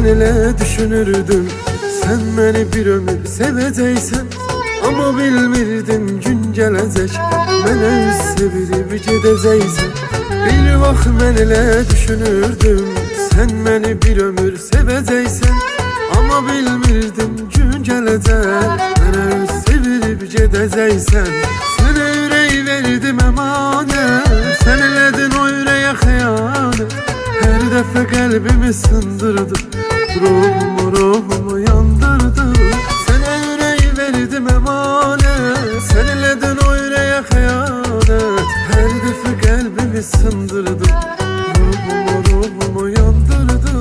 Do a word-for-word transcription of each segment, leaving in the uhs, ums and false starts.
mən elə düşünürdüm, sen beni bir ömür sevəcəksən. Ama bilmirdim gün gələcək, mənə üz sevirib gedəcəksən. Bir vaxt mən elə düşünürdüm, sen beni bir ömür sevəcəksən. Ama bilmirdim gün gələcək, mənə üz sevirib gedəcəksən. Sənə ürək verdim əmanət, sen elədin o ürəyə xəyanət. Hər dəfə qəlbimi sındırdı, ruhumu ruhumu yandırdı. Sənə ürək verdim əmanət, sen elədin o ürəyə xəyanət. Hər dəfə qəlbimi sındırdı, ruhumu ruhumu yandırdı.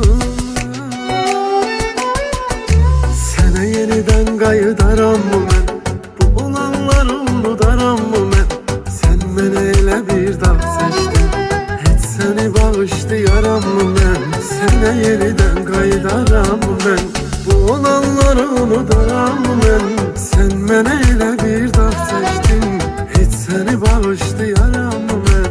Sənə yenidən qayıdaramı mən, bu olanları unudaramı mən? Sen mənə elə bir dağ seçdin, heç səni bağışlayaramı mən? Sənə yenidən qayıdaramı mən, bu olanları unudaramı mən? Sen mənə elə bir dağ seçdin, heç səni bağışlayaramı mən?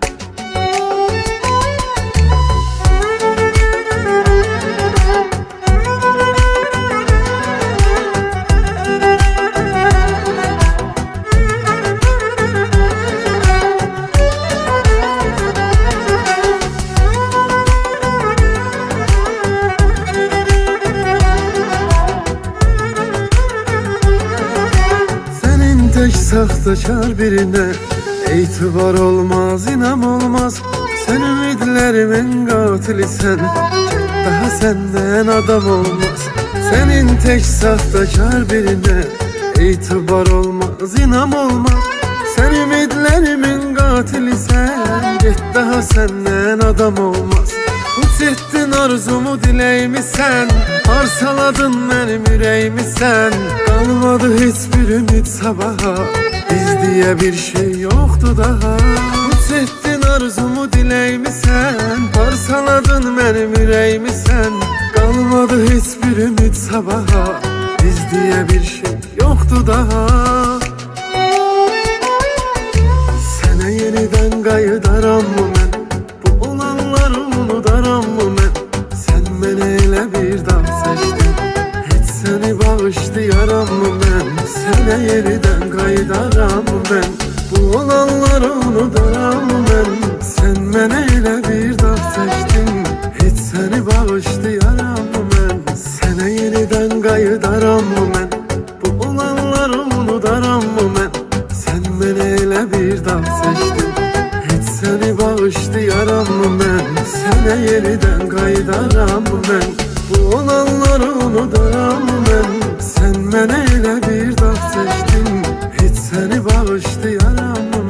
Tek sahtekar birine itibar olmaz, inam olmaz. Sen ümitlerimin katili sen, daha senden adam olmaz. Senin tek sahtekar birine itibar olmaz, inam olmaz. Sen ümitlerimin katili sen, git daha senden adam olmaz. Uç ettin arzumu dileğimi sen, parçaladın benim yüreğimi sen. Kalmadı hiçbir ümit sabaha, biz diye bir şey yoktu daha. Uç ettin arzumu dileğimi sen, parçaladın benim yüreğimi sen. Kalmadı hiçbir ümit sabaha, biz diye bir şey yoktu daha. Sənə yeniden qayıdaramı mən, bu olanları unudaramı mən? Sen mənə elə bir dağ seçdin, heç səni bağışlayaramı mən? Sənə yeniden qayıdaramı mən, bu olanları unudaramı mən? Sen mənə elə bir dağ seçdin, heç səni bağışlayaramı mən? Sənə yeniden qayıdaramı mən, bu olanları unudaramı mən? Sen mənə elə bir dağ seçdin, heç səni bağışlayaramı mən? Sənə yeniden qayıdaramı mən, bu olanları unudaramı mən? Sen mənə elə bir dağ seçdin, heç səni bağışlayaramı mən?